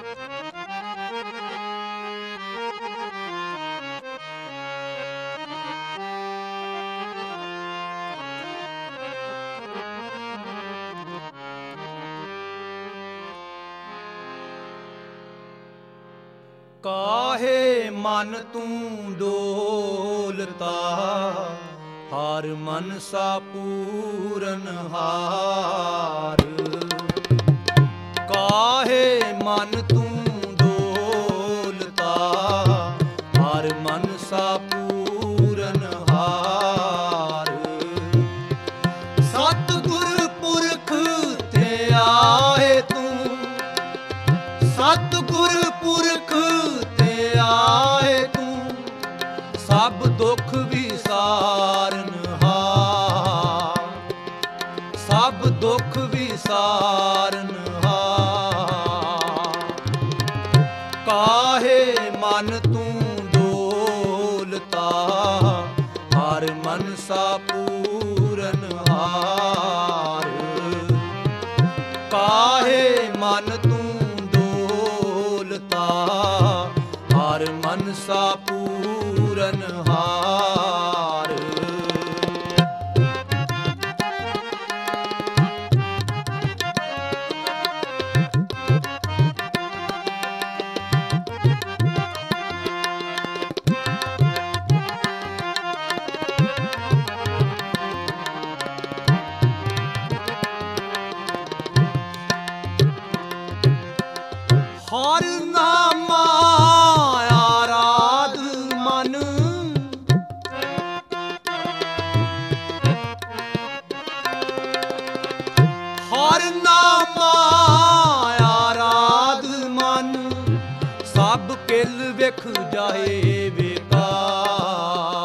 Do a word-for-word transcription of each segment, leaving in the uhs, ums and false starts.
ਕਾਹੇ ਮਨ ਤੂੰ ਡੋਲਤਾ, ਹਰ ਮਨਸਾ ਪੂਰਨ ਹਾਰ। ਕਾਹੇ ਮਨ ਤੂੰ ਡੋਲਤਾ, ਹਰ ਮਨਸਾ ਪੂਰਨ ਹਾਰ। ਸਤਿਗੁਰ ਪੁਰਖ ਤੇ ਆਏ ਤੂੰ, ਸਤਿਗੁਰ ਪੁਰਖ ਤੇ ਆਏ ਤੂੰ, ਸਭ ਦੁੱਖ ਵਿਸਾਰਨ ਹਾਰ। ਸਭ ਦੁੱਖ ਵਿਸਾਰਨ ਹਾਰ। ਕਾਹੇ ਮਨ ਤੂੰ ਡੋਲਤਾ, ਹਰ ਮਨਸਾ ਪੂਰਨ ਹਾਰ। ਕਾਹੇ ਮਨ ਤੂੰ ਡੋਲਤਾ, ਹਰ ਮਨਸਾ ਪੂਰਨ ਹਾਰ। ਹਰ ਨਾਮਾ ਆਰਾਧ ਮਨ, ਹਰ ਨਾਮਾ ਆਰਾਧ ਮਨ, ਸਭ ਕਿਲ ਵਿਖ ਜਾਏ ਵਿਕਾਰ।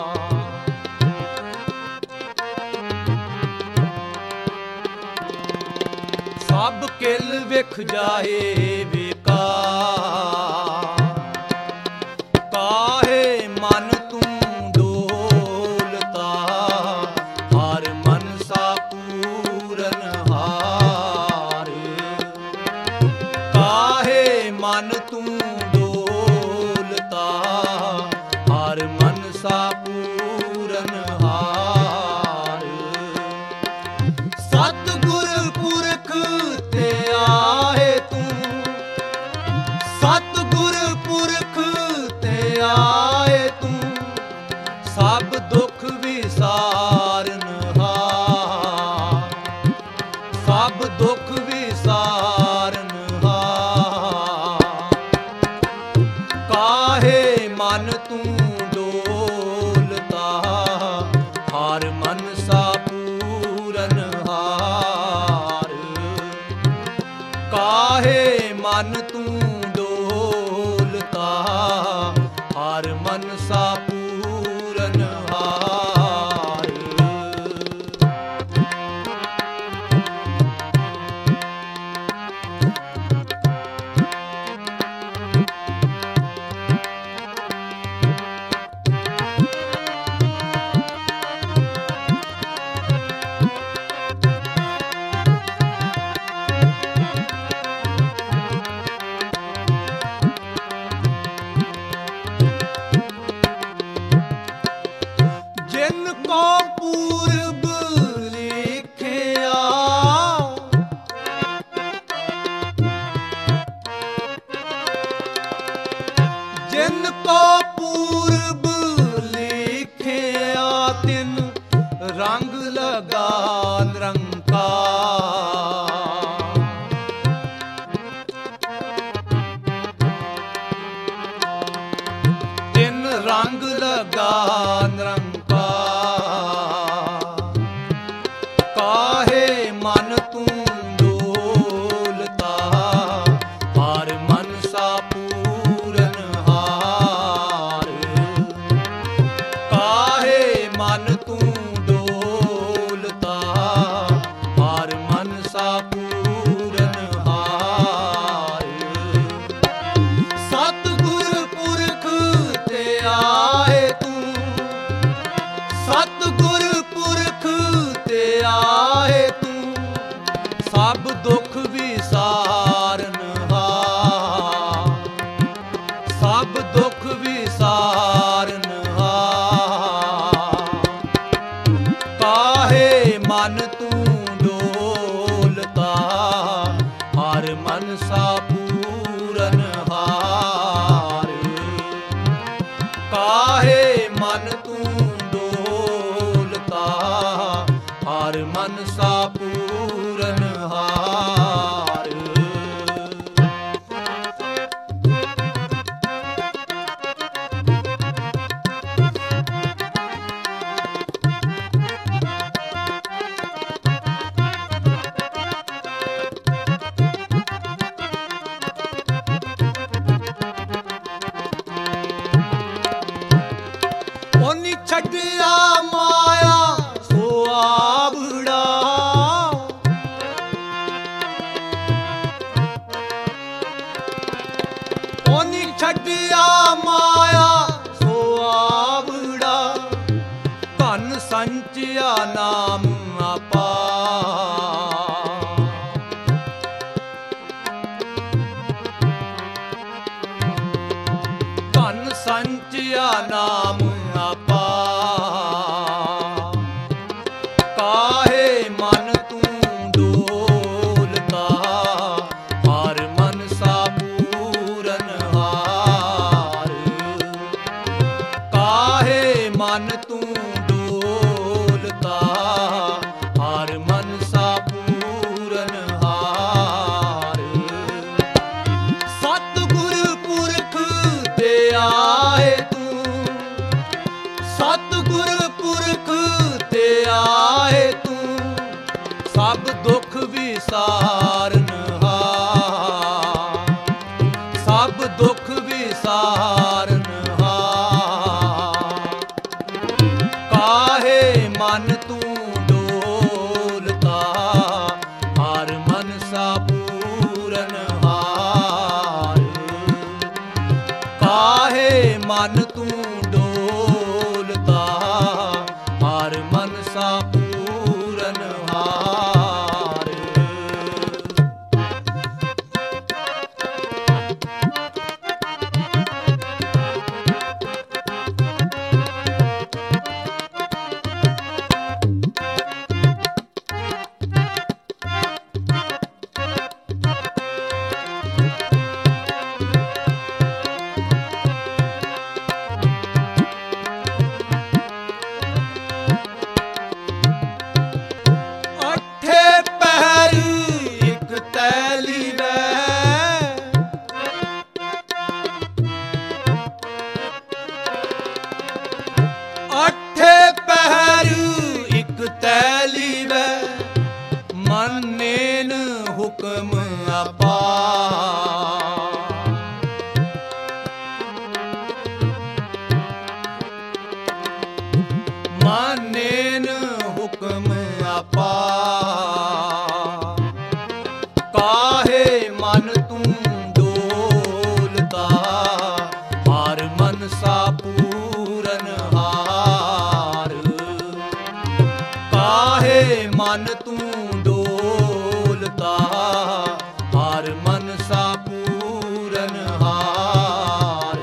ਸਭ ਕਿਲ ਵਿਖ ਜਾਏ ਵਿਕਾਰ। ਕਾਹੇ ਮਨ ਤੂੰ ਡੋਲਤਾ, ਹਰ ਮਨਸਾ ਪੂਰਨ ਹਾਰ। ਕਾਹੇ ਮਨ ਤੂੰ ਡੋਲਤਾ, ਹਰ ਮਨਸਾ ਪੂਰਨ ਹਾਰ। ਸਤਿਗੁਰ ਪੁਰਖ ਤੇ ਆਏ ਤੂੰ, ਸਤਿਗੁਰ ਪੁਰਖ ਤੇ ਆਏ ਤੂੰ, ਸਭ ਦੁੱਖ ਵਿਸਾਰਨ ਹਾਰ। ਸਭ ਦੁੱਖ ਵਿਸਾਰਨ ਹਾਰ। ਕਾਹੇ ਮਨ ਤੂੰ ਡੋਲਤਾ, ਹਰ ਮਨਸਾ ਪੂਰਨ ਹਾਰ। ਕਾਹੇ ਮਨ ਤੂੰ ਡੋਲਤਾ, ਹਰ ਮਨਸਾ ਪੂਰਨ ਹਾਰ। ਛੱਡਿਆ ਮਾਇਆ ਸੋ ਆਵੜਾ, ਧਨ ਸੰਚਿਆ ਨਾਮ ਆਪਾ। ਧਨ ਸੰਚਿਆ ਨਾਮ ਆਪਾ, ਕਾਹੇ ਮਨ ਤੂੰ ਡੋਲਤਾ, ਹਰ ਮਨਸਾ ਪੂਰਨ ਹਾਰ। ਕਾਹੇ ਮਨ ਤੂੰ ਡੋਲਤਾ, ਹਰ ਮਨਸਾ ਪੂਰਨ ਹਾਰ। ਸਤਿਗੁਰ ਪੁਰਖ ਤੇ ਆਏ ਤੂੰ, ਸਤਿਗੁਰ ਪੁਰਖ ਤੇ ਆਏ ਤੂੰ, ਸਭ ਦੁੱਖ ਵਿਸਾਰਨ ਹਾਰ। ਸਭ ਦੁੱਖ ਵਿਸਾਰਨ ਹਾਰ। ਕਾਹੇ ਮਨ ਤੂੰ ਡੋਲਤਾ, ਹਰ ਮਨਸਾ ਪੂਰਨ ਹਾਰ। ਕਾਹੇ ਮਨ ਤੂੰ ਡੋਲਤਾ, ਹਰ ਮਨਸਾ ਪੂਰਨ ਹਾਰ। ਅੱਠੇ ਪਹਿਰ ਇੱਕ ਤੈਲੀ ਵੈ, ਅੱਠੇ ਪਹਿਰ ਇੱਕ ਤੈਲੀ ਵੈ, ਮੰਨੇਨ ਹੁਕਮ ਆਪਾ। ਮੰਨੇਨ ਹੁਕਮ ਆਪਾ, ਕਾਹੇ ਮਨ ਤੂੰ ਡੋਲਤਾ, ਹਰ ਮਨਸਾ ਪੂਰਨ ਹਾਰ। ਕਾਹੇ ਮਨ ਤੂੰ ਡੋਲਤਾ, ਹਰ ਮਨਸਾ ਪੂਰਨ ਹਾਰ।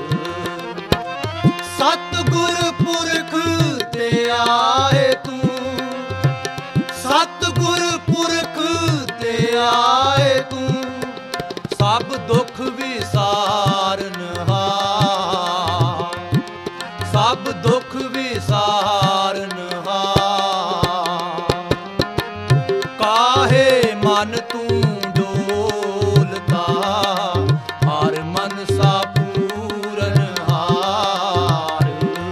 ਸਤਿਗੁਰ ਪੁਰਖ ਤੇ ਆਏ ਤੂੰ, ਸਤਿਗੁਰ ਪੁਰਖ ਤੇ ਆਏ ਤੂੰ, ਸਭ ਦੁੱਖ ਵਿਸਾਰਨ ਹਾਰ। ਸਭ ਦੁੱਖ ਵਿਸਾਰਨ ਹਾਰ। ਕਾਹੇ ਮਨ ਤੂੰ ਡੋਲਤਾ, ਹਰ ਮਨਸਾ ਪੂਰਨ ਹਾਰ।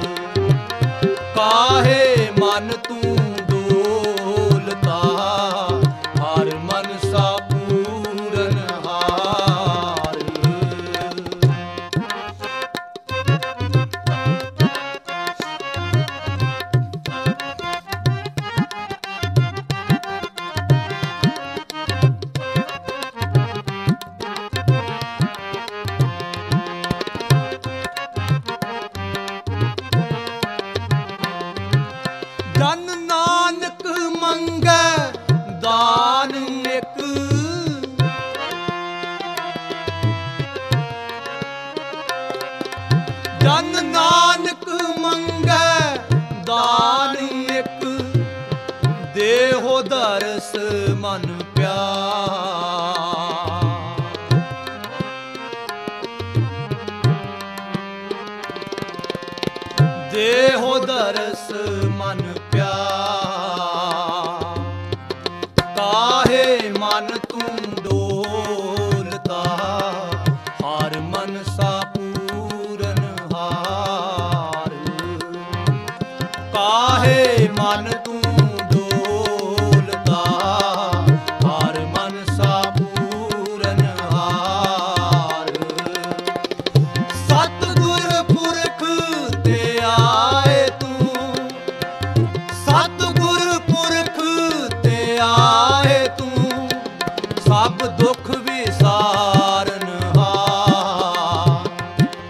ਕਾਹੇ ਮਨ ਤੂੰ ਡੋਲਤਾ, ਹਰ ਮਨਸਾ ਪੂਰਨ ਹਾਰ। ਜਨ ਨਾਨਕ ਮੰਗੈ ਦਾਨ ਇਕ, ਜਨ ਨਾਨਕ ਮੰਗੈ ਦਾਨ ਇਕ, ਦੇਹੋ ਦਰਸ ਮਨ ਪਿਆਰ। ਦੇਹੋ ਦਰਸ ਮਨ ਪਿਆਰ। ਕਾਹੇ ਮਨ ਤੂੰ ਡੋਲਤਾ, ਹਰ ਮਨਸਾ ਪੂਰਨ ਹਾਰ। ਕਾਹੇ ਮਨ ਤੂੰ ਡੋਲਤਾ, ਹਰ ਮਨਸਾ ਪੂਰਨ ਹਾਰ। ਸਤਿਗੁਰ ਪੁਰਖ ਤੇ ਆਏ ਤੂੰ, ਸਤਿਗੁਰ ਪੁਰਖ ਤੇ ਆਏ ਤੂੰ, ਸਭ ਦੁੱਖ ਵਿਸਾਰਨ ਹਾਰ।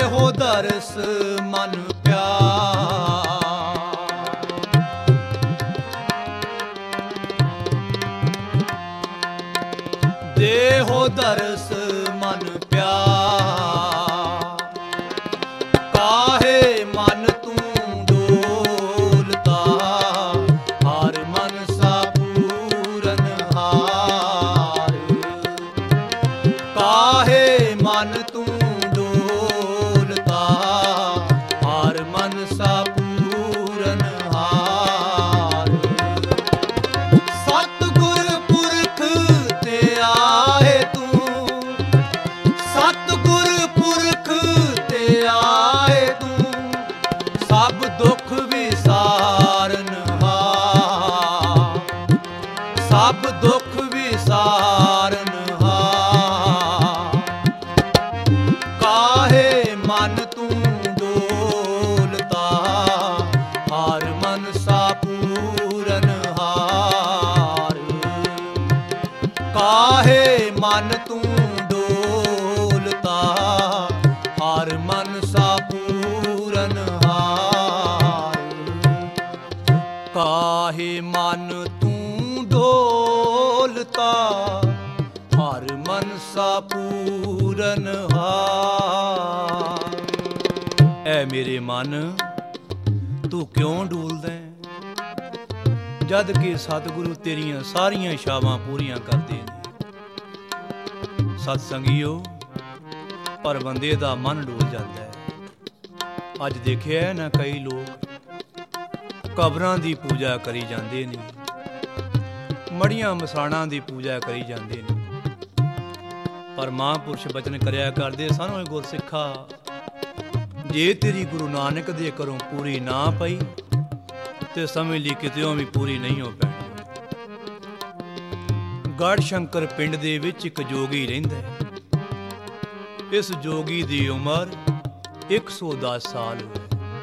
ਦੇਹੋ ਦਰਸ ਮਨ ਪਿਆਰ। ਦੇਹੋ ਦਰਸ ਮਨ ਪਿਆਰ, ਕਾਹੇ ਮਨ ਤੂੰ ਡੋਲਤਾ, ਹਰ ਮਨਸਾ ਪੂਰਨ ਹਾਰ। ਕਾਹੇ ਮਨ ਤੂੰ ਡੋਲਤਾ, ਹਰ ਮਨਸਾ ਪੂਰਨ ਹਾਰ। ਸਤਿਗੁਰ ਪੁਰਖ ਤੇ ਆਏ ਤੂੰ, ਸਤਿਗੁਰ ਪੁਰਖ ਤੇ ਆਏ ਤੂੰ, ਸਭ ਦੁੱਖ ਵਿਸਾਰਨ ਹਾਰ। ਸਭ ਦੁੱਖ ਵਿਸਾਰਨ ਹਾਰ। ਕਾਹੇ ਮਨ ਤੂੰ ਡੋਲਤਾ, ਹਰ ਮਨਸਾ ਪੂਰਨ ਹਾਰ। ਕਾਹੇ ਮਨ ਤੂੰ ਡੋਲਤਾ, ਹਰ ਮਨਸਾ ਪੂਰਨ ਹਾਰ। ਕਾਹੇ ਮਨ ਤੂੰ ਡੋਲਤਾ, ਹਰ ਮਨਸਾ ਪੂਰਨ ਹਾਰ। ਐ ਮੇਰੇ ਮਨ, ਤੂੰ ਕਿਉਂ ਡੋਲਦਾ ਹੈ, ਜਦ ਕਿ ਸਤਿਗੁਰੂ ਤੇਰੀਆਂ ਸਾਰੀਆਂ ਇਛਾਵਾਂ ਪੂਰੀਆਂ ਕਰਦੇ ਨੇ। ਸਤ ਸੰਗੀਓ, ਪਰ ਬੰਦੇ ਦਾ ਮਨ ਡੋਲ ਜਾਂਦਾ ਹੈ। ਅੱਜ ਦੇਖਿਆ ਨਾ, ਕਈ ਲੋਕ ਕਬਰਾਂ ਦੀ ਪੂਜਾ ਕਰੀ ਜਾਂਦੇ ਨੇ, ਮੜੀਆਂ ਮਸਾਣਾਂ ਦੀ ਪੂਜਾ ਕਰੀ ਜਾਂਦੇ ਨੇ। ਪਰ ਮਹਾਂਪੁਰਸ਼ ਬਚਨ ਕਰਿਆ ਕਰਦੇ ਸਾਨੂੰ, ਗੁਰਸਿੱਖਾ, ਜੇ ਤੇਰੀ ਗੁਰੂ ਨਾਨਕ ਦੇ ਘਰੋਂ ਪੂਰੀ ਨਾ ਪਈ ਤੇ ਸਮਝ ਲਈ ਕਿਤਿਓਂ ਵੀ ਪੂਰੀ ਨਹੀਂ ਹੋ ਪੈਣੀ। ਗੜ੍ਹ ਸ਼ੰਕਰ ਪਿੰਡ ਦੇ ਵਿੱਚ ਇੱਕ ਜੋਗੀ ਰਹਿੰਦਾ ਹੈ। ਇਸ ਜੋਗੀ ਦੀ ਉਮਰ ਇੱਕ ਸੌ ਦਸ ਸਾਲ ਹੋਏ।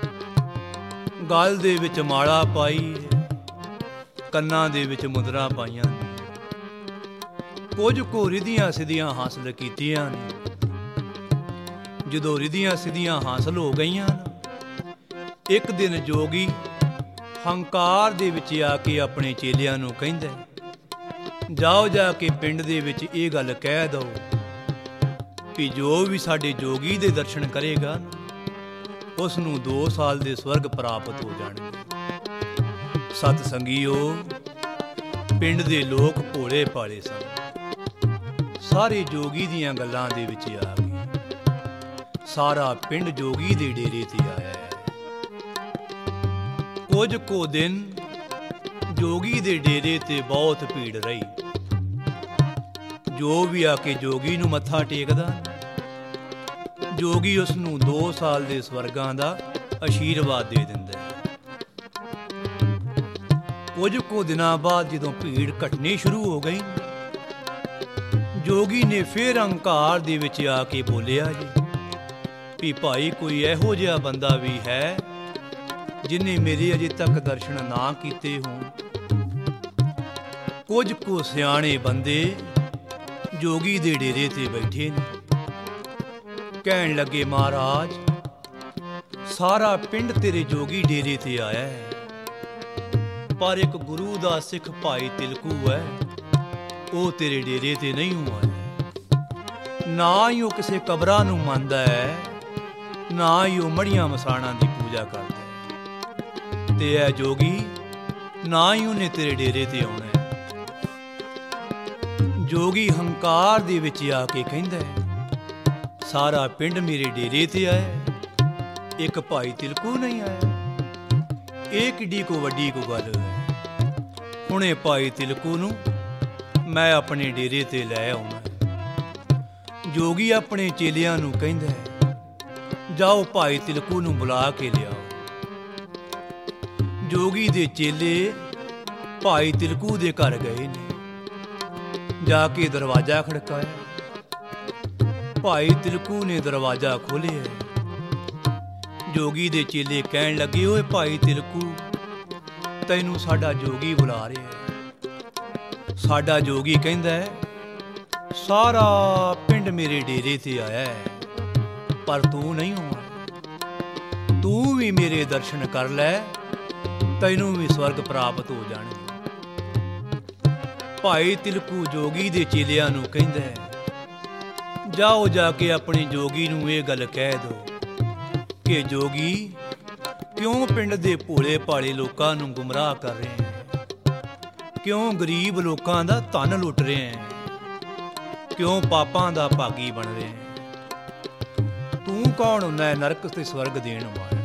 ਗਲ ਦੇ ਵਿੱਚ ਮਾਲਾ ਪਾਈ, ਕੰਨਾਂ ਦੇ ਵਿੱਚ ਮੁਦਰਾ ਪਾਈਆਂ ਨੇ। ਕੁਝ ਕੁ ਰਿਧੀਆਂ ਸਿੱਧੀਆਂ ਹਾਸਲ ਕੀਤੀਆਂ ਨੇ। ਜਦੋਂ ਰਿਧੀਆਂ ਸਿੱਧੀਆਂ ਹਾਸਲ ਹੋ ਗਈਆਂ ਨਾ, ਇੱਕ ਦਿਨ ਜੋਗੀ ਹੰਕਾਰ ਦੇ ਵਿੱਚ ਆ ਕੇ ਆਪਣੇ ਚੇਲਿਆਂ ਨੂੰ ਕਹਿੰਦਾ, ਜਾਓ ਜਾ ਕੇ ਪਿੰਡ ਦੇ ਵਿੱਚ ਇਹ ਗੱਲ ਕਹਿ ਦਿਓ ਕਿ ਜੋ ਵੀ ਸਾਡੇ ਜੋਗੀ ਦੇ ਦਰਸ਼ਨ ਕਰੇਗਾ ਉਸ ਨੂੰ ਦੋ ਸਾਲ ਦੇ ਸਵਰਗ ਪ੍ਰਾਪਤ ਹੋ ਜਾਣਗੇ। ਸਤ ਸੰਗੀਓ, ਪਿੰਡ ਦੇ ਲੋਕ ਭੋਲੇ ਭਾਲੇ ਸਨ। ਸਾਰੇ ਜੋਗੀ ਦੀਆਂ ਗੱਲਾਂ ਦੇ ਵਿੱਚ ਆ ਗਏ। ਸਾਰਾ ਪਿੰਡ ਜੋਗੀ ਦੇ ਡੇਰੇ ਤੇ ਆਇਆ ਹੈ। ਕੁਝ ਕੁ ਦਿਨ ਜੋਗੀ ਦੇ ਡੇਰੇ ਤੇ ਬਹੁਤ ਭੀੜ ਰਹੀ। ਜੋ ਵੀ ਆ ਕੇ ਜੋਗੀ ਨੂੰ ਮੱਥਾ ਟੇਕਦਾ, ਜੋਗੀ ਉਸ ਨੂੰ ਦੋ ਸਾਲ ਦੇ ਸਵਰਗਾਂ ਦਾ ਅਸ਼ੀਰਵਾਦ ਦੇ ਦਿੰਦਾ ਹੈ। ਕੁਝ ਕੁ ਦਿਨਾਂ ਬਾਅਦ ਜਦੋਂ ਭੀੜ ਘਟਣੀ ਸ਼ੁਰੂ ਹੋ ਗਈ, ਜੋਗੀ ਨੇ ਫੇਰ ਹੰਕਾਰ ਦੇ ਵਿੱਚ ਆ ਕੇ ਬੋਲਿਆ ਜੀ ਵੀ ਭਾਈ, ਕੋਈ ਇਹੋ ਜਿਹਾ ਬੰਦਾ ਵੀ ਹੈ ਜਿਨੇ ਮੇਰੇ ਅਜੇ ਤੱਕ ਦਰਸ਼ਨ ਨਾ ਕੀਤੇ ਹੋਣ। ਕੁਝ ਕੁ ਸਿਆਣੇ ਬੰਦੇ ਜੋਗੀ ਦੇ ਡੇਰੇ ਤੇ ਬੈਠੇ ਨੇ। ਕਹਿਣ ਲੱਗੇ, ਮਹਾਰਾਜ, ਸਾਰਾ ਪਿੰਡ ਤੇਰੇ ਜੋਗੀ ਡੇਰੇ ਤੇ ਆਇਆ ਹੈ, ਪਰ ਇੱਕ ਗੁਰੂ ਦਾ ਸਿੱਖ ਭਾਈ ਤਿਲਕੂ ਹੈ, ਉਹ ਤੇਰੇ ਡੇਰੇ ਤੇ ਨਹੀਂ ਆਇਆ। ਨਾ ਹੀ ਉਹ ਕਿਸੇ ਕਬਰਾਂ ਨੂੰ ਮੰਨਦਾ ਹੈ, ਨਾ ਹੀ ਉਹ ਮੜੀਆਂ ਮਸਾਣਾਂ ਦੀ ਪੂਜਾ ਕਰਦਾ ਹੈ, ਤੇ ਇਹ ਜੋਗੀ ਨਾ ਹੀ ਉਹਨੇ ਤੇਰੇ ਡੇਰੇ ਤੇ ਆਉਣਾ ਹੈ। ਜੋਗੀ ਹੰਕਾਰ ਦੇ ਵਿੱਚ ਆ ਕੇ ਕਹਿੰਦਾ, ਸਾਰਾ ਪਿੰਡ ਮੇਰੇ ਡੇਰੇ ਤੇ ਆਇਆ, ਇੱਕ ਭਾਈ ਤਿਲਕੂ ਨਹੀਂ ਆਇਆ। ਇਹ ਕਿੱਡੀ ਕੋ ਵੱਡੀ ਕੋ ਗੱਲ ਹੈ। ਹੁਣੇ ਭਾਈ ਤਿਲਕੂ ਨੂੰ ਮੈਂ ਆਪਣੇ ਡੇਰੇ ਤੇ ਲੈ ਆਉਣਾ। ਜੋਗੀ ਆਪਣੇ ਚੇਲਿਆਂ ਨੂੰ ਕਹਿੰਦਾ, ਜਾਓ ਭਾਈ ਤਿਲਕੂ ਨੂੰ ਬੁਲਾ ਕੇ ਲਿਆਓ। ਜੋਗੀ ਦੇ ਚੇਲੇ ਭਾਈ ਤਿਲਕੂ ਦੇ ਘਰ ਗਏ ਨੇ। ਜਾ ਕੇ ਦਰਵਾਜ਼ਾ ਖੜਕਾਇਆ। ਭਾਈ ਤਿਲਕੂ ਨੇ ਦਰਵਾਜ਼ਾ ਖੋਲ੍ਹਿਆ। ਜੋਗੀ ਦੇ ਚੇਲੇ ਕਹਿਣ ਲੱਗੇ, ਓਏ ਭਾਈ ਤਿਲਕੂ, ਤੈਨੂੰ ਸਾਡਾ ਜੋਗੀ ਬੁਲਾ ਰਿਹਾ। ਸਾਡਾ ਜੋਗੀ ਕਹਿੰਦਾ, ਸਾਰਾ ਪਿੰਡ ਮੇਰੇ ਡੇਰੇ ਤੇ ਆਇਆ ਹੈ, ਪਰ ਤੂੰ ਨਹੀਂ ਆਇਆ। ਤੂੰ ਵੀ ਮੇਰੇ ਦਰਸ਼ਨ ਕਰ ਲੈ, ਤੈਨੂੰ ਵੀ ਸਵਰਗ ਪ੍ਰਾਪਤ ਹੋ ਜਾਣਗੇ। ਭਾਈ ਤਿਲਕੂ ਜੋਗੀ ਦੇ ਚੇਲਿਆਂ ਨੂੰ ਕਹਿੰਦਾ ਹੈ, ਜਾਓ ਜਾ ਕੇ ਆਪਣੇ ਜੋਗੀ ਨੂੰ ਇਹ ਗੱਲ ਕਹਿ ਦਿਓ ਕਿ ਜੋਗੀ, ਕਿਉਂ ਪਿੰਡ ਦੇ ਭੋਲੇ ਭਾਲੇ ਲੋਕਾਂ ਨੂੰ ਗੁੰਮਰਾਹ ਕਰ ਰਹੇ ਹੈ? ਕਿਉਂ ਗਰੀਬ ਲੋਕਾਂ ਦਾ ਧਨ ਲੁੱਟ ਰਹੇ ਹੈ? ਕਿਉਂ ਪਾਪਾਂ ਦਾ ਭਾਗੀ ਬਣ ਰਹੇ ਹੈ? ਤੂੰ ਕੌਣ ਹੁੰਦਾ ਹੈ ਨਰਕ ਤੇ ਸਵਰਗ ਦੇਣ ਵਾਲਾ?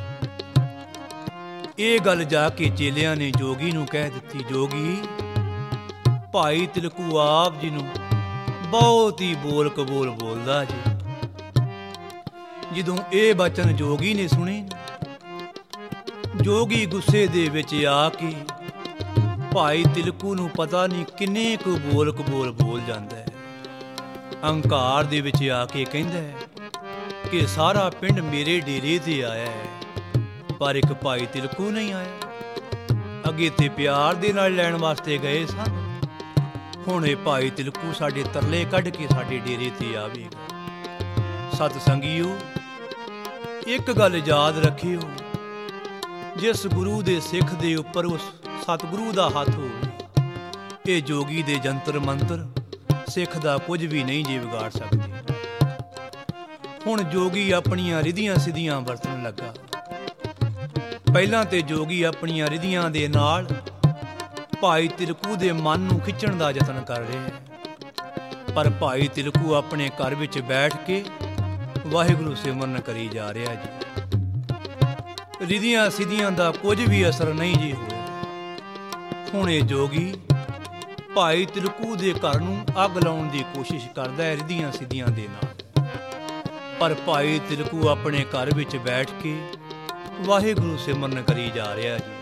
ਇਹ ਗੱਲ ਜਾ ਕੇ ਚੇਲਿਆਂ ਨੇ ਜੋਗੀ ਨੂੰ ਕਹਿ ਦਿੱਤੀ। ਜੋਗੀ, ਭਾਈ ਤਿਲਕੂ ਆਪ ਜੀ ਨੂੰ ਬਹੁਤ ਹੀ ਬੋਲ ਕਬੋਲ ਬੋਲਦਾ ਜੀ। ਜਦੋਂ ਇਹ ਬਚਨ ਜੋਗੀ ਨੇ ਸੁਣੇ, ਜੋਗੀ ਗੁੱਸੇ ਦੇ ਵਿੱਚ ਆ ਕੇ ਭਾਈ ਤਿਲਕੂ ਨੂੰ ਪਤਾ ਨਹੀਂ ਕਿੰਨੇ ਕੁ ਬੋਲ ਕਬੋਲ ਬੋਲ ਜਾਂਦਾ ਹੈ। ਅਹੰਕਾਰ ਦੇ ਵਿੱਚ ਆ ਕੇ ਕਹਿੰਦਾ ਹੈ ਕਿ ਸਾਰਾ ਪਿੰਡ ਮੇਰੇ ਡੇਰੇ ਤੇ ਆਇਆ ਹੈ, ਪਰ ਇੱਕ ਭਾਈ ਤਿਲਕੂ ਨਹੀਂ ਆਇਆ। ਅੱਗੇ ਤੇ ਪਿਆਰ ਦੇ ਨਾਲ ਲੈਣ ਵਾਸਤੇ ਗਏ ਸਨ, ਹੁਣ ਇਹ ਭਾਈ ਤਿਲਕੂ ਸਾਡੇ ਤਰਲੇ ਕੱਢ ਕੇ ਸਾਡੇ ਡੇਰੇ ਤੇ ਆਵੇਗਾ। ਸਤ ਸੰਗੀਓ, ਇੱਕ ਗੱਲ ਯਾਦ ਰੱਖਿਓ, ਜਿਸ ਗੁਰੂ ਦੇ ਸਿੱਖ ਦੇ ਉੱਪਰ ਉਸ ਸਤਿਗੁਰੂ ਦਾ ਹੱਥ ਹੋਵੇ, ਇਹ ਜੋਗੀ ਦੇ ਜੰਤਰ ਮੰਤਰ ਸਿੱਖ ਦਾ ਕੁਝ ਵੀ ਨਹੀਂ ਜੀ ਵਿਗਾੜ ਸਕਦੇ। ਹੁਣ ਜੋਗੀ ਆਪਣੀਆਂ ਰਿਧੀਆਂ ਸਿੱਧੀਆਂ ਵਰਤਣ ਲੱਗਾ। ਪਹਿਲਾਂ ਤੇ ਜੋਗੀ ਆਪਣੀਆਂ ਰਿਧੀਆਂ ਦੇ ਨਾਲ ਭਾਈ ਤਿਲਕੂ ਦੇ ਮਨ ਨੂੰ ਖਿੱਚਣ ਦਾ ਯਤਨ ਕਰ ਰਿਹਾ ਹੈ, ਪਰ ਭਾਈ ਤਿਲਕੂ ਆਪਣੇ ਘਰ ਵਿੱਚ ਬੈਠ ਕੇ ਵਾਹਿਗੁਰੂ ਸਿਮਰਨ ਕਰੀ ਜਾ ਰਿਹਾ ਜੀ। ਰਿਧੀਆਂ ਸਿੱਧੀਆਂ ਦਾ ਕੁਝ ਵੀ ਅਸਰ ਨਹੀਂ ਜੀ ਹੋਇਆ। ਹੁਣ ਇਹ ਜੋਗੀ ਭਾਈ ਤਿਲਕੂ ਦੇ ਘਰ ਨੂੰ ਅੱਗ ਲਾਉਣ ਦੀ ਕੋਸ਼ਿਸ਼ ਕਰਦਾ ਹੈ ਰਿਧੀਆਂ ਸਿੱਧੀਆਂ ਦੇ ਨਾਲ, ਪਰ ਭਾਈ ਤਿਲਕੂ ਆਪਣੇ ਘਰ ਵਿੱਚ ਬੈਠ ਕੇ ਵਾਹਿਗੁਰੂ ਸਿਮਰਨ ਕਰੀ ਜਾ ਰਿਹਾ ਜੀ।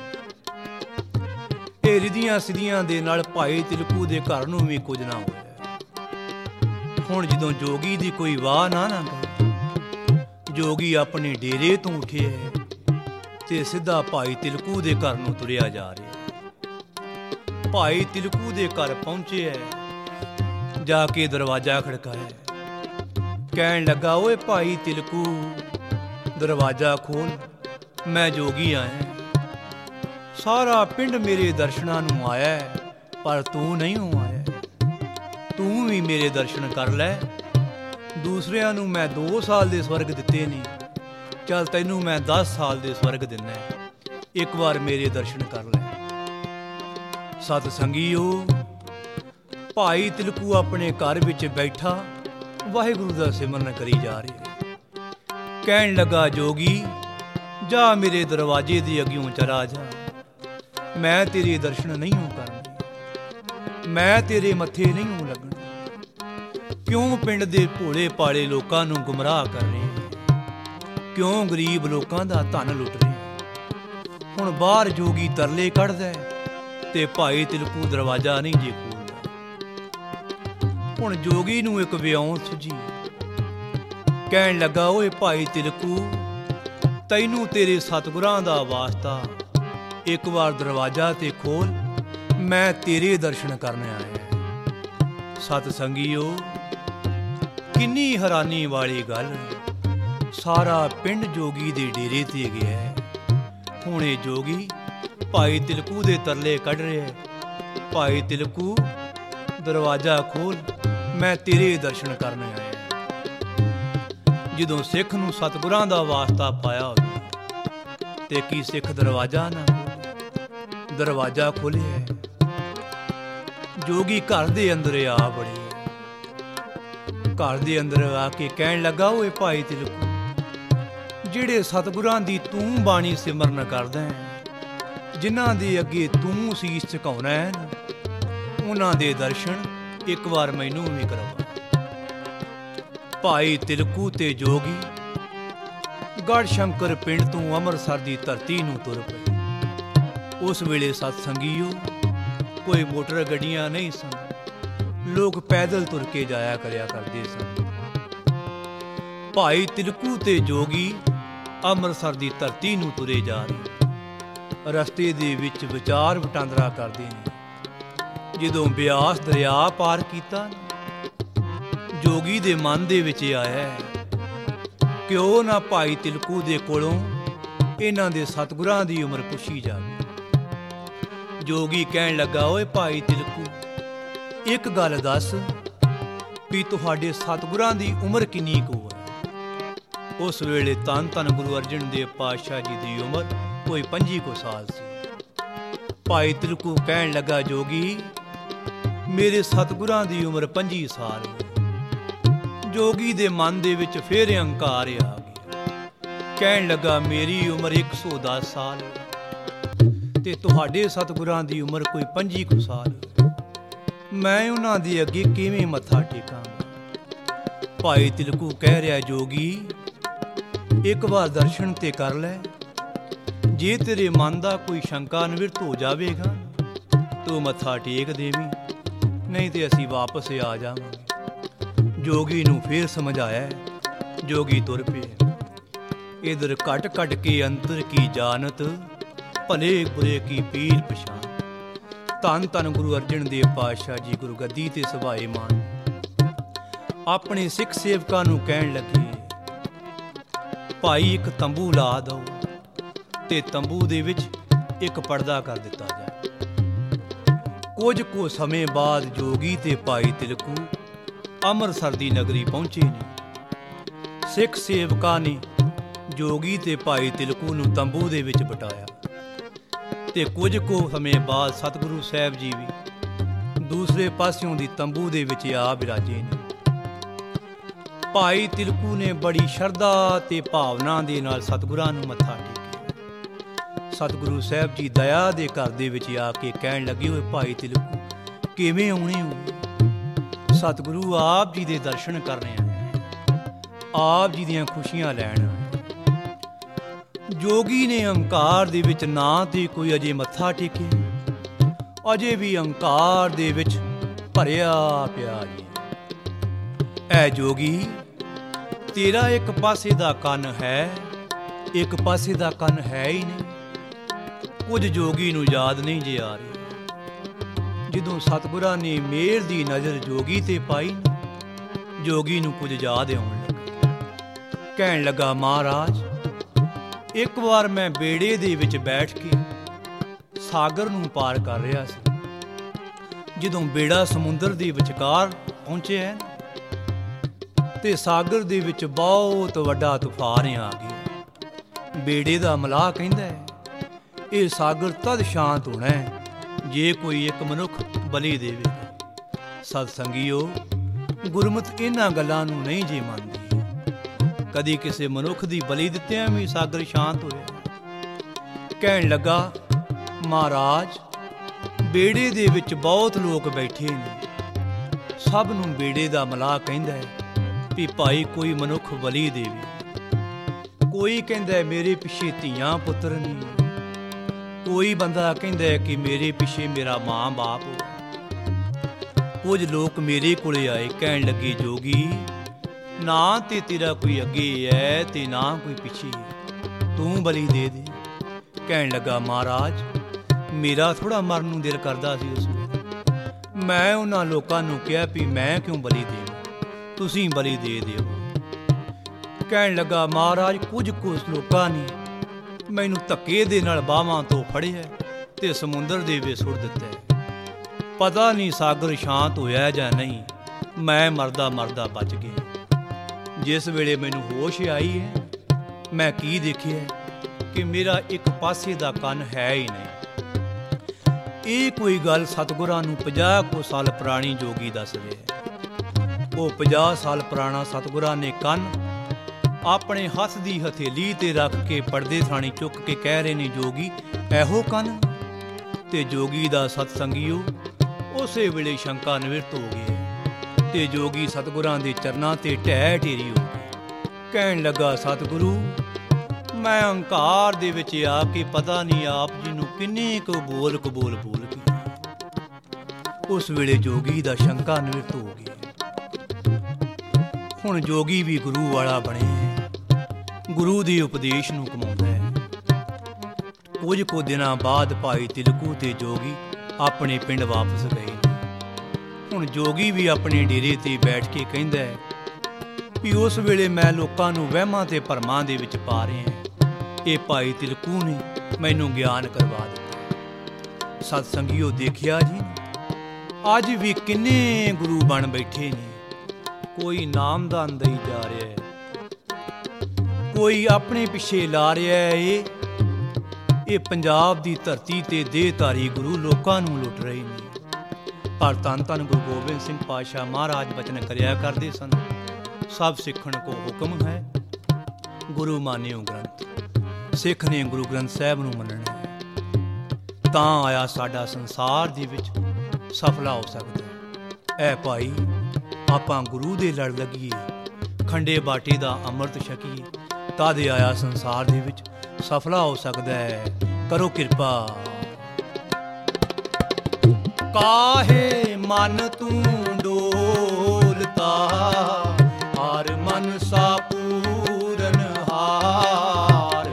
ਇਹ ਰਿਧੀਆਂ ਸਿੱਧੀਆਂ ਦੇ ਨਾਲ ਭਾਈ ਤਿਲਕੂ ਦੇ ਘਰ ਨੂੰ ਵੀ ਕੁਝ ਨਾ ਹੋਇਆ। ਹੁਣ ਜਦੋਂ ਜੋਗੀ ਦੀ ਕੋਈ ਵਾਹ ਨਾ ਨਾ ਗਈ, ਜੋਗੀ ਆਪਣੇ ਡੇਰੇ ਤੋਂ ਉੱਠਿਆ ਤੇ ਸਿੱਧਾ ਭਾਈ ਤਿਲਕੂ ਦੇ ਘਰ ਨੂੰ ਤੁਰਿਆ ਜਾ ਰਿਹਾ। ਭਾਈ ਤਿਲਕੂ ਦੇ ਘਰ ਪਹੁੰਚਿਆ, ਜਾ ਕੇ ਦਰਵਾਜ਼ਾ ਖੜਕਾਇਆ, ਕਹਿਣ ਲੱਗਾ, ਓਏ ਭਾਈ ਤਿਲਕੂ, ਦਰਵਾਜ਼ਾ ਖੋਲ, ਮੈਂ ਜੋਗੀ ਆਇਆ। ਸਾਰਾ ਪਿੰਡ ਮੇਰੇ ਦਰਸ਼ਨਾਂ ਨੂੰ ਆਇਆ, ਪਰ ਤੂੰ ਨਹੀਂ ਹੋ ਆਇਆ। ਤੂੰ ਵੀ ਮੇਰੇ ਦਰਸ਼ਨ ਕਰ ਲੈ। ਦੂਸਰਿਆਂ ਨੂੰ ਮੈਂ ਦੋ ਸਾਲ ਦੇ ਸਵਰਗ ਦਿੱਤੇ ਨਹੀਂ, ਚੱਲ ਤੈਨੂੰ ਮੈਂ ਦਸ ਸਾਲ ਦੇ ਸਵਰਗ ਦਿੰਦਾ, ਇੱਕ ਵਾਰ ਮੇਰੇ ਦਰਸ਼ਨ ਕਰ ਲੈ। ਸਤ ਸੰਗੀਓ, ਭਾਈ ਤਿਲਕੂ ਆਪਣੇ ਘਰ ਵਿੱਚ ਬੈਠਾ ਵਾਹਿਗੁਰੂ ਦਾ ਸਿਮਰਨ ਕਰੀ ਜਾ ਰਿਹਾ। ਕਹਿਣ ਲੱਗਾ, ਜੋਗੀ, ਜਾ ਮੇਰੇ ਦਰਵਾਜ਼ੇ ਦੀ ਅੱਗਿਓਂ ਚਲਾ ਜਾ, ਮੈਂ ਤੇਰੇ ਦਰਸ਼ਨ ਨਹੀਂ ਹੋ ਕਰਨੇ, ਮੈਂ ਤੇਰੇ ਮੱਥੇ ਨਹੀਂ ਹੋ ਲੱਗਣਾ। ਕਿਉਂ ਪਿੰਡ ਦੇ ਭੋਲੇ ਭਾਲੇ ਲੋਕਾਂ ਨੂੰ ਗੁੰਮਰਾਹ ਕਰ ਰਹੇ ਹੈ? ਕਿਉਂ ਗਰੀਬ ਲੋਕਾਂ ਦਾ ਧਨ ਲੁੱਟ ਰਹੇ? ਹੁਣ ਬਾਹਰ ਜੋਗੀ ਤਰਲੇ ਕੱਢਦਾ ਤੇ ਭਾਈ ਤਿਲਕੂ ਦਰਵਾਜ਼ਾ ਨਹੀਂ ਜੇ ਖੋਲ੍ਹਦਾ। ਹੁਣ ਜੋਗੀ ਨੂੰ ਇੱਕ ਵਿਉਂਤ ਸੁਝੀ, ਕਹਿਣ ਲੱਗਾ, ਓਏ ਭਾਈ ਤਿਲਕੂ, ਤੈਨੂੰ ਤੇਰੇ ਸਤਿਗੁਰਾਂ ਦਾ ਵਾਸਤਾ, ਇੱਕ ਵਾਰ ਦਰਵਾਜ਼ਾ ਤੇ ਖੋਲ, ਮੈਂ ਤੇਰੇ ਦਰਸ਼ਨ ਕਰਨ ਆਇਆ। ਸਤ ਸੰਗੀਓ, ਕਿੰਨੀ ਹੈਰਾਨੀ ਵਾਲੀ ਗੱਲ, ਸਾਰਾ ਪਿੰਡ ਜੋਗੀ ਦੇ ਡੇਰੇ ਤੇ ਗਿਆ। ਹੁਣ ਇਹ ਜੋਗੀ ਭਾਈ ਤਿਲਕੂ ਦੇ ਤਰਲੇ ਕੱਢ ਰਿਹਾ, ਭਾਈ ਤਿਲਕੂ, ਦਰਵਾਜ਼ਾ ਖੋਲ, ਮੈਂ ਤੇਰੇ ਦਰਸ਼ਨ ਕਰਨ ਆਇਆ। ਜਦੋਂ ਸਿੱਖ ਨੂੰ ਸਤਿਗੁਰਾਂ ਦਾ ਵਾਸਤਾ ਪਾਇਆ ਹੋਵੇ ਤੇ ਕੀ ਸਿੱਖ ਦਰਵਾਜ਼ਾ ਨਾ ਖੋਲ੍ਹੇ? ਦਰਵਾਜ਼ਾ ਖੋਲ੍ਹਿਆ, ਜੋਗੀ ਘਰ ਦੇ ਅੰਦਰ ਆ ਵੜਿਆ। ਘਰ ਦੇ ਅੰਦਰ ਆ ਕੇ ਕਹਿਣ ਲੱਗਾ, ਓਏ ਭਾਈ ਤਿਲਕੂ, ਜਿਹੜੇ ਸਤਿਗੁਰਾਂ ਦੀ ਤੂੰ ਬਾਣੀ ਸਿਮਰਨ ਕਰਦਾ ਹੈ, ਜਿਨ੍ਹਾਂ ਦੇ ਅੱਗੇ ਤੂੰ ਸੀਸ ਝੁਕਾਉਣਾ ਹੈ, ਉਹਨਾਂ ਦੇ ਦਰਸ਼ਨ ਇੱਕ ਵਾਰ ਮੈਨੂੰ ਵੀ ਕਰਵਾ। ਭਾਈ ਤਿਲਕੂ ਤੇ ਜੋਗੀ ਗੜ੍ਹ ਸ਼ੰਕਰ ਪਿੰਡ ਤੋਂ ਅੰਮ੍ਰਿਤਸਰ ਦੀ ਧਰਤੀ ਨੂੰ ਤੁਰ ਪਏ। ਉਸ ਵੇਲੇ ਸਤ ਸੰਗੀਓ, ਕੋਈ ਮੋਟਰ ਗੱਡੀਆਂ ਨਹੀਂ ਸਨ, ਲੋਕ ਪੈਦਲ ਤੁਰ ਕੇ ਜਾਇਆ ਕਰਿਆ ਕਰਦੇ ਸਨ। ਭਾਈ ਤਿਲਕੂ ਤੇ ਜੋਗੀ ਅੰਮ੍ਰਿਤਸਰ ਦੀ ਧਰਤੀ ਨੂੰ ਤੁਰੇ ਜਾ ਰਹੇ। ਰਸਤੇ ਦੇ ਵਿੱਚ ਵਿਚਾਰ ਵਟਾਂਦਰਾ ਕਰਦੇ ਨੇ। ਜਦੋਂ ਬਿਆਸ ਦਰਿਆ ਪਾਰ ਕੀਤਾ, ਜੋਗੀ ਦੇ ਮਨ ਦੇ ਵਿੱਚ ਆਇਆ ਕਿਉਂ ਨਾ ਭਾਈ ਤਿਲਕੂ ਦੇ ਕੋਲੋਂ ਇਹਨਾਂ ਦੇ ਸਤਿਗੁਰਾਂ ਦੀ ਉਮਰ ਪੁੱਛੀ ਜਾਵੇ। ਜੋਗੀ ਕਹਿਣ ਲੱਗਾ, ਓਏ ਭਾਈ ਤਿਲਕੂ, ਇੱਕ ਗੱਲ ਦੱਸ ਵੀ ਤੁਹਾਡੇ ਸਤਿਗੁਰਾਂ ਦੀ ਉਮਰ ਕਿੰਨੀ ਕੁ ਹੈ? ਉਸ ਵੇਲੇ ਧੰਨ ਧੰਨ ਗੁਰੂ ਅਰਜਨ ਦੇਵ ਪਾਤਸ਼ਾਹ ਜੀ ਦੀ ਉਮਰ ਕੋਈ ਪੰਜੀ ਕੁ ਸਾਲ ਸੀ। ਭਾਈ ਤਿਲਕੂ ਕਹਿਣ ਲੱਗਾ, ਜੋਗੀ, ਮੇਰੇ ਸਤਿਗੁਰਾਂ ਦੀ ਉਮਰ ਪੰਜੀ ਸਾਲ ਹੈ। ਜੋਗੀ ਦੇ ਮਨ ਦੇ ਵਿੱਚ ਫੇਰ ਹੰਕਾਰ ਆ ਗਿਆ। ਕਹਿਣ ਲੱਗਾ, ਮੇਰੀ ਉਮਰ ਇੱਕ ਸੌ ਦਸ ਸਾਲ ਹੈ ਤੇ ਤੁਹਾਡੇ ਸਤਿਗੁਰਾਂ ਦੀ ਉਮਰ ਕੋਈ ਪੰਜੀ ਕੁ ਸਾਲ ਹੈ। ਮੈਂ ਉਹਨਾਂ ਦੇ ਅੱਗੇ ਕਿਵੇਂ ਮੱਥਾ ਟੇਕਾਂਗਾ? ਭਾਈ ਤਿਲਕੂ ਕਹਿ ਰਿਹਾ, ਜੋਗੀ, ਇੱਕ ਵਾਰ ਦਰਸ਼ਨ ਤੇ ਕਰ ਲੈ। ਜੇ ਤੇਰੇ ਮਨ ਦਾ ਕੋਈ ਸ਼ੰਕਾ ਨਿਵਰਤ ਹੋ ਜਾਵੇਗਾ ਤੂੰ ਮੱਥਾ ਟੇਕ ਦੇਵੀਂ, ਨਹੀਂ ਤੇ ਅਸੀਂ ਵਾਪਸ ਆ ਜਾਵਾਂਗੇ। ਜੋਗੀ ਨੂੰ ਫੇਰ ਸਮਝ ਆਇਆ। ਜੋਗੀ ਤੁਰ ਪਿਆ। ਇਧਰ ਘਟ ਘਟ ਕੇ ਅੰਤਰ ਕੀ ਜਾਣਤ, ਭਲੇ ਬੁਰੇ ਕੀ ਪੀਰ ਪਛਾਣ। ਧੰਨ ਧੰਨ ਗੁਰੂ ਅਰਜਨ ਦੇਵ ਪਾਤਸ਼ਾਹ ਜੀ ਗੁਰੂ ਗੱਦੀ ਤੇ ਸਭਾਏ ਮਾਨ ਆਪਣੇ ਸਿੱਖ ਸੇਵਕਾਂ ਨੂੰ ਕਹਿਣ ਲੱਗੇ, ਭਾਈ ਇੱਕ ਤੰਬੂ ਲਾ ਦਿਓ ਤੇ ਤੰਬੂ ਦੇ ਵਿੱਚ ਇੱਕ ਪਰਦਾ ਕਰ ਦਿੱਤਾ ਜਾਏ। ਕੁਝ ਕੁ ਸਮੇਂ ਬਾਅਦ ਜੋਗੀ ਤੇ ਭਾਈ ਤਿਲਕੂ ਅੰਮ੍ਰਿਤਸਰ ਦੀ ਨਗਰੀ ਪਹੁੰਚੇ ਨੇ। ਸਿੱਖ ਸੇਵਕਾਂ ਨੇ ਜੋਗੀ ਤੇ ਭਾਈ ਤਿਲਕੂ ਨੂੰ ਤੰਬੂ ਦੇ ਵਿੱਚ ਬਿਠਾਇਆ ਤੇ ਕੁਝ ਕੁ ਸਮੇਂ ਬਾਅਦ ਸਤਿਗੁਰੂ ਸਾਹਿਬ ਜੀ ਵੀ ਦੂਸਰੇ ਪਾਸਿਓਂ ਦੀ ਤੰਬੂ ਦੇ ਵਿੱਚ ਆ ਬਿਰਾਜੇ ਨੇ। ਭਾਈ ਤਿਲਕੂ ਨੇ ਬੜੀ ਸ਼ਰਧਾ ਤੇ ਭਾਵਨਾ ਦੇ ਨਾਲ ਸਤਿਗੁਰਾਂ ਨੂੰ ਮੱਥਾ ਟੇਕਿਆ। ਸਤਿਗੁਰੂ ਸਾਹਿਬ ਜੀ ਦਇਆ ਦੇ ਘਰ ਦੇ ਵਿੱਚ ਆ ਕੇ ਕਹਿਣ ਲੱਗੇ, ਹੋਏ ਭਾਈ ਤਿਲਕੂ, ਕਿਵੇਂ ਆਉਣੇ ਹੋ? ਸਤਿਗੁਰੂ ਆਪ ਜੀ ਦੇ ਦਰਸ਼ਨ ਕਰਨੇ ਆਏ, ਆਪ ਜੀ ਦੀਆਂ ਖੁਸ਼ੀਆਂ ਲੈਣ ਆਏ। ਜੋਗੀ ਨੇ ਹੰਕਾਰ ਦੇ ਵਿੱਚ ਨਾ ਤੇ ਕੋਈ ਅਜੇ ਮੱਥਾ ਟੇਕਿਆ, ਅਜੇ ਵੀ ਹੰਕਾਰ ਦੇ ਵਿੱਚ ਭਰਿਆ ਪਿਆ ਜੀ। ਐ ਜੋਗੀ, ਤੇਰਾ ਇੱਕ ਪਾਸੇ ਦਾ ਕੰਨ ਹੈ, ਇੱਕ ਪਾਸੇ ਦਾ ਕੰਨ ਹੈ ਹੀ ਨਹੀਂ। ਕੁਝ ਜੋਗੀ ਨੂੰ ਯਾਦ ਨਹੀਂ ਜੇ ਆ ਰਿਹਾ। ਜਦੋਂ ਸਤਿਗੁਰਾਂ ਨੇ ਮਿਹਰ ਦੀ ਨਜ਼ਰ ਜੋਗੀ ਤੇ ਪਾਈ, ਜੋਗੀ ਨੂੰ ਕੁਝ ਯਾਦ ਆਉਣ ਲੱਗਾ। ਕਹਿਣ ਲੱਗਾ, ਮਹਾਰਾਜ, ਇੱਕ ਵਾਰ ਮੈਂ ਬੇੜੇ ਦੇ ਵਿੱਚ ਬੈਠ ਕੇ ਸਾਗਰ ਨੂੰ ਪਾਰ ਕਰ ਰਿਹਾ ਸੀ। ਜਦੋਂ ਬੇੜਾ ਸਮੁੰਦਰ ਦੇ ਵਿਚਕਾਰ ਪਹੁੰਚਿਆ ਤੇ ਸਾਗਰ ਦੇ ਵਿੱਚ ਬਹੁਤ ਵੱਡਾ ਤੂਫਾਨ ਆ ਗਿਆ। ਬੇੜੇ ਦਾ ਮਲਾਹ ਕਹਿੰਦਾ ਹੈ, ਇਹ ਸਾਗਰ ਤਦ ਸ਼ਾਂਤ ਹੋਣਾ ਹੈ ਜੇ ਕੋਈ ਇੱਕ ਮਨੁੱਖ ਬਲੀ ਦੇਵੇਗਾ। ਸਤ ਸੰਗੀਓ, ਗੁਰਮਤਿ ਇਹਨਾਂ ਗੱਲਾਂ ਨੂੰ ਨਹੀਂ ਜੇ ਮੰਨਦੀ। ਕਦੀ ਕਿਸੇ ਮਨੁੱਖ ਦੀ ਬਲੀ ਦਿੱਤਿਆਂ ਵੀ ਸਾਗਰ ਸ਼ਾਂਤ ਹੋਇਆ। ਕਹਿਣ ਲੱਗਾ, ਮਹਾਰਾਜ, ਬੇੜੇ ਦੇ ਵਿੱਚ ਬਹੁਤ ਲੋਕ ਬੈਠੇ ਨੇ। ਸਭ ਨੂੰ ਬੇੜੇ ਦਾ ਮਲਾਹ ਕਹਿੰਦਾ ਹੈ ਵੀ ਭਾਈ ਕੋਈ ਮਨੁੱਖ ਬਲੀ ਦੇਵੇ। ਕੋਈ ਕਹਿੰਦਾ ਮੇਰੇ ਪਿੱਛੇ ਧੀਆਂ ਪੁੱਤਰ ਨੇ, ਕੋਈ ਬੰਦਾ ਕਹਿੰਦਾ ਕਿ ਮੇਰੇ ਪਿੱਛੇ ਮੇਰਾ ਮਾਂ ਬਾਪ ਹੋ। ਕੁਝ ਲੋਕ ਮੇਰੇ ਕੋਲੇ ਆਏ, ਕਹਿਣ ਲੱਗੇ, ਜੋਗੀ, ਨਾ ਤੇ ਤੇਰਾ ਕੋਈ ਅੱਗੇ ਹੈ ਤੇ ਨਾ ਕੋਈ ਪਿੱਛੇ, ਤੂੰ ਬਲੀ ਦੇ ਦੇ। ਕਹਿਣ ਲੱਗਾ, ਮਹਾਰਾਜ, ਮੇਰਾ ਥੋੜਾ ਮਰਨ ਨੂੰ ਦਿਲ ਕਰਦਾ ਸੀ ਉਸ ਵੇਲੇ। ਮੈਂ ਉਹਨਾਂ ਲੋਕਾਂ ਨੂੰ ਕਿਹਾ ਵੀ ਮੈਂ ਕਿਉਂ ਬਲੀ ਦੇਵਾਂ, ਤੁਸੀਂ ਬਲੀ ਦੇ ਦਿਓ। ਕਹਿਣ ਲੱਗਾ, ਮਹਾਰਾਜ, ਕੁਝ ਕੁ ਲੋਕਾਂ ਨੇ ਮੈਨੂੰ ਧੱਕੇ ਦੇ ਨਾਲ ਬਾਹਾਂ ਤੋਂ ਫੜਿਆ ਤੇ ਸਮੁੰਦਰ ਦੇ ਵਿੱਚ ਸੁੱਟ ਦਿੱਤਾ। ਪਤਾ ਨਹੀਂ ਸਾਗਰ ਸ਼ਾਂਤ ਹੋਇਆ ਜਾਂ ਨਹੀਂ, ਮੈਂ ਮਰਦਾ ਮਰਦਾ ਬਚ ਗਿਆ। ਜਿਸ ਵੇਲੇ ਮੈਨੂੰ ਹੋਸ਼ ਆਈ ਹੈ, ਮੈਂ ਕੀ ਦੇਖਿਆ ਕਿ ਮੇਰਾ ਇੱਕ ਪਾਸੇ ਦਾ ਕੰਨ ਹੈ ਹੀ ਨਹੀਂ। ਇਹ ਕੋਈ ਗੱਲ ਸਤਿਗੁਰਾਂ ਨੂੰ ਪੰਜਾਹ ਕੁ ਸਾਲ ਪੁਰਾਣੀ ਜੋਗੀ ਦੱਸ ਰਿਹਾ। ਉਹ ਪੰਜਾਹ ਸਾਲ ਪੁਰਾਣਾ ਸਤਿਗੁਰਾਂ ਨੇ ਕੰਨ ਆਪਣੇ ਹੱਥ ਦੀ ਹਥੇਲੀ ਤੇ ਰੱਖ ਕੇ ਪਰਦੇ ਥਾਣੀ ਚੁੱਕ ਕੇ ਕਹਿ ਰਹੇ ਨੇ, ਜੋਗੀ, ਇਹੋ ਕੰਨ? ਤੇ ਜੋਗੀ ਦਾ ਸਤਸੰਗੀਓ ਉਸੇ ਵੇਲੇ ਸ਼ੰਕਾ ਨਿਵਰਤ ਹੋ ਗਈ ਤੇ ਜੋਗੀ ਸਤਿਗੁਰਾਂ ਦੇ ਚਰਨਾਂ ਤੇ ਢਹਿ ਢੇਰੀ ਹੋ ਗਈ। ਕਹਿਣ ਲੱਗਾ, ਸਤਿਗੁਰੂ, ਮੈਂ ਹੰਕਾਰ ਦੇ ਵਿੱਚ ਆ ਕੇ ਪਤਾ ਨਹੀਂ ਆਪ ਜੀ ਨੂੰ ਕਿੰਨੇ ਕੁ ਬੋਲ ਕਬੂਲ ਬੋਲ ਗਈ। ਉਸ ਵੇਲੇ ਜੋਗੀ ਦਾ ਸ਼ੰਕਾ ਨਿਵਰਤ ਹੋ ਗਈ। ਹੁਣ ਜੋਗੀ ਵੀ ਗੁਰੂ ਵਾਲਾ ਬਣੇ, ਗੁਰੂ ਦੇ ਉਪਦੇਸ਼ ਨੂੰ ਕਮਾਉਂਦਾ ਹੈ। ਕੁਝ ਕੁ ਦਿਨਾਂ ਬਾਅਦ ਭਾਈ ਤਿਲਕੂ ਤੇ ਜੋਗੀ ਆਪਣੇ ਪਿੰਡ ਵਾਪਸ ਗਏ। ਹੁਣ ਜੋਗੀ ਵੀ ਆਪਣੇ ਡੇਰੇ ਤੇ ਬੈਠ ਕੇ ਕਹਿੰਦਾ ਹੈ, ਵੀ ਉਸ ਵੇਲੇ ਮੈਂ ਲੋਕਾਂ ਨੂੰ ਵਹਿਮਾਂ ਤੇ ਭਰਮਾਂ ਦੇ ਵਿੱਚ ਪਾ ਰਿਹਾ। ਇਹ ਭਾਈ ਤਿਲਕੂ ਨੇ ਮੈਨੂੰ ਗਿਆਨ ਕਰਵਾ ਦਿੱਤਾ। ਸਤ ਸੰਗੀਓ, ਦੇਖਿਆ ਜੀ, ਅੱਜ ਵੀ ਕਿੰਨੇ ਗੁਰੂ ਬਣ ਬੈਠੇ ਨੇ। ਕੋਈ ਨਾਮਦਾਨ ਦਈ ਜਾ ਰਿਹਾ ਹੈ, ਕੋਈ ਆਪਣੇ ਪਿੱਛੇ ਲਾ ਰਿਹਾ ਹੈ। ਇਹ ਇਹ ਪੰਜਾਬ ਦੀ ਧਰਤੀ ਤੇ ਦੇਹਧਾਰੀ ਗੁਰੂ ਲੋਕਾਂ ਨੂੰ ਲੁੱਟ ਰਹੇ ਨੇ। ਪਰ ਧੰਨ ਧੰਨ ਗੁਰੂ ਗੋਬਿੰਦ ਸਿੰਘ ਪਾਤਸ਼ਾਹ ਮਹਾਰਾਜ ਬਚਨ ਕਰਿਆ ਕਰਦੇ ਸਨ, ਸਭ ਸਿੱਖਣ ਕੋ ਹੁਕਮ ਹੈ, ਗੁਰੂ ਮਾਨਿਓ ਗ੍ਰੰਥ। ਸਿੱਖ ਨੇ ਗੁਰੂ ਗ੍ਰੰਥ ਸਾਹਿਬ ਨੂੰ ਮੰਨਣਾ ਹੈ, ਤਾਂ ਆਇਆ ਸਾਡਾ ਸੰਸਾਰ ਦੇ ਵਿੱਚ ਸਫਲਾ ਹੋ ਸਕਦਾ ਹੈ। ਐ ਭਾਈ, ਆਪਾਂ ਗੁਰੂ ਦੇ ਲੜ ਲੱਗੀਏ, ਖੰਡੇ ਬਾਟੇ ਦਾ ਅੰਮ੍ਰਿਤ ਛਕੀਏ, ਤਦ ਆਇਆ ਸੰਸਾਰ ਦੇ ਵਿੱਚ ਸਫਲਾ ਹੋ ਸਕਦਾ ਹੈ। ਕਰੋ ਕਿਰਪਾ। ਕਾਹੇ ਮਨ ਤੂੰ ਡੋਲਤਾ, ਹਰ ਮਨ ਸਾ ਪੂਰਨ ਹਾਰ।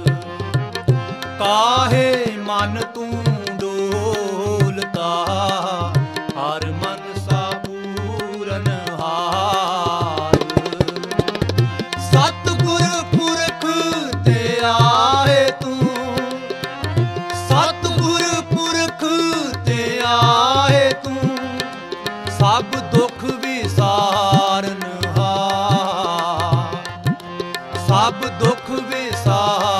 ਕਾਹੇ ਮਨ ਤੂੰ ਡੋਲਤਾ, ਹਰ ਮਨ ਸਾ ਪੂਰਨ ਹਾਰ। ਸਤਿਗੁਰ ਪੁਰਖ ਤੇ ਆਏ ਤੂੰ, ਸਤਿਗੁਰ ਪੁਰਖ ਤੇ ਆਏ ਤੂੰ, ਸਭ ਦੁੱਖ ਵਿਸਾਰਨ ਹਾਰ, ਸਭ ਦੁੱਖ ਵਿਸਾਰ